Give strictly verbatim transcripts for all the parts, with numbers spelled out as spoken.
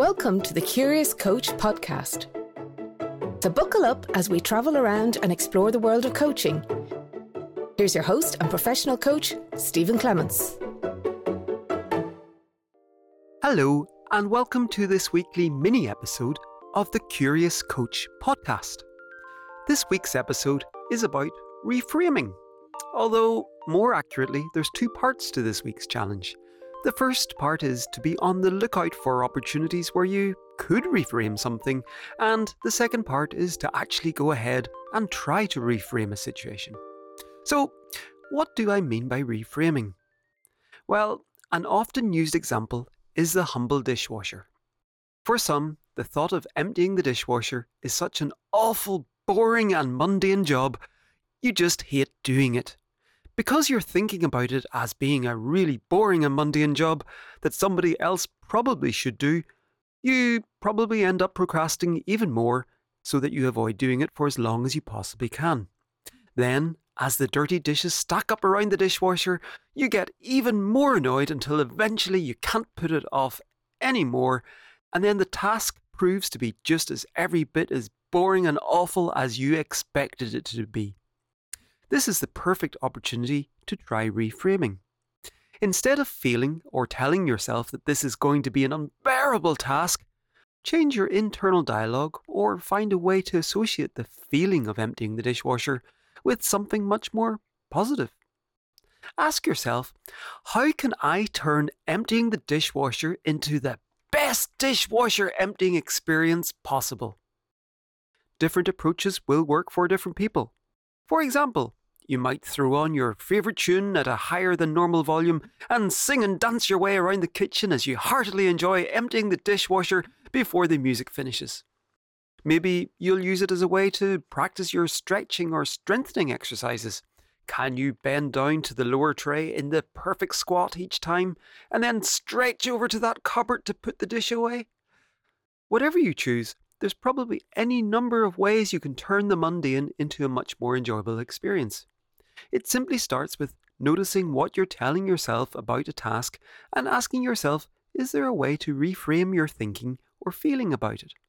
Welcome to the Curious Coach podcast. So buckle up as we travel around and explore the world of coaching. Here's your host and professional coach, Stephen Clements. Hello, and welcome to this weekly mini episode of the Curious Coach podcast. This week's episode is about reframing. Although, more accurately, there's two parts to this week's challenge. The first part is to be on the lookout for opportunities where you could reframe something, and the second part is to actually go ahead and try to reframe a situation. So, what do I mean by reframing? Well, an often used example is the humble dishwasher. For some, the thought of emptying the dishwasher is such an awful, boring and mundane job, you just hate doing it. Because you're thinking about it as being a really boring and mundane job that somebody else probably should do, you probably end up procrastinating even more so that you avoid doing it for as long as you possibly can. Then, as the dirty dishes stack up around the dishwasher, you get even more annoyed until eventually you can't put it off anymore, and then the task proves to be just as every bit as boring and awful as you expected it to be. This is the perfect opportunity to try reframing. Instead of feeling or telling yourself that this is going to be an unbearable task, change your internal dialogue or find a way to associate the feeling of emptying the dishwasher with something much more positive. Ask yourself, how can I turn emptying the dishwasher into the best dishwasher emptying experience possible? Different approaches will work for different people. For example, you might throw on your favourite tune at a higher than normal volume and sing and dance your way around the kitchen as you heartily enjoy emptying the dishwasher before the music finishes. Maybe you'll use it as a way to practice your stretching or strengthening exercises. Can you bend down to the lower tray in the perfect squat each time and then stretch over to that cupboard to put the dish away? Whatever you choose, there's probably any number of ways you can turn the mundane into a much more enjoyable experience. It simply starts with noticing what you're telling yourself about a task and asking yourself, is there a way to reframe your thinking or feeling about it?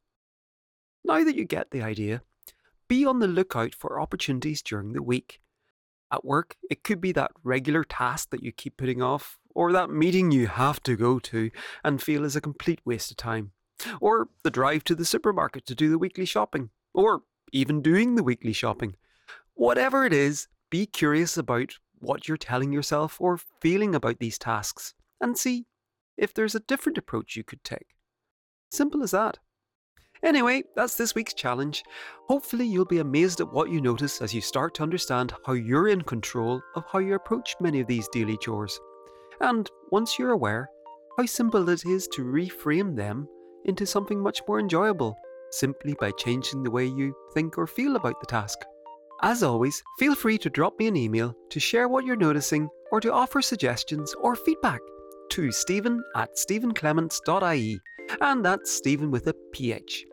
Now that you get the idea, be on the lookout for opportunities during the week. At work, it could be that regular task that you keep putting off, or that meeting you have to go to and feel is a complete waste of time. Or the drive to the supermarket to do the weekly shopping, or even doing the weekly shopping. Whatever it is, be curious about what you're telling yourself or feeling about these tasks, and see if there's a different approach you could take. Simple as that. Anyway, that's this week's challenge. Hopefully you'll be amazed at what you notice as you start to understand how you're in control of how you approach many of these daily chores. And once you're aware, how simple it is to reframe them into something much more enjoyable, simply by changing the way you think or feel about the task. As always, feel free to drop me an email to share what you're noticing or to offer suggestions or feedback to stephen at stephen clements dot I E, and that's Stephen with a P H.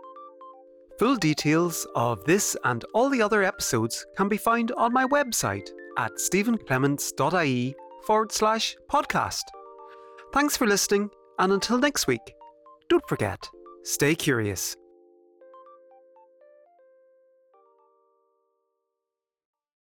Full details of this and all the other episodes can be found on my website at stephen clements dot I E forward slash podcast. Thanks for listening, and until next week, don't forget, stay curious.